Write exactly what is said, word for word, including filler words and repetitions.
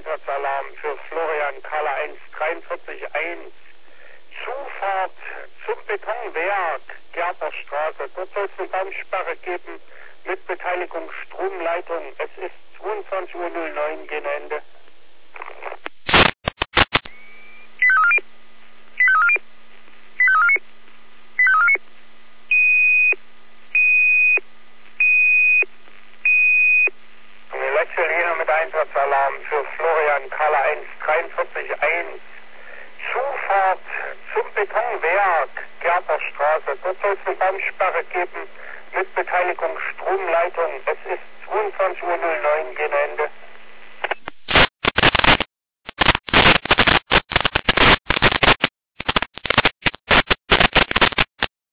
Einsatzalarm für Florian Karla eins vier drei eins. Zufahrt zum Betonwerk Gerberstraße. Dort soll es eine Baumsperre geben mit Beteiligung Stromleitung. Es ist zweiundzwanzig Uhr neun, gegen Ende. Wechsellinie mit Einsatzalarm für Florian Karla eins vier drei eins. Zufahrt zum Betonwerk Gerberstraße. Dort soll es eine Baumsperre geben mit Beteiligung Stromleitung. Es ist zweiundzwanzig Uhr neun, gegen Ende.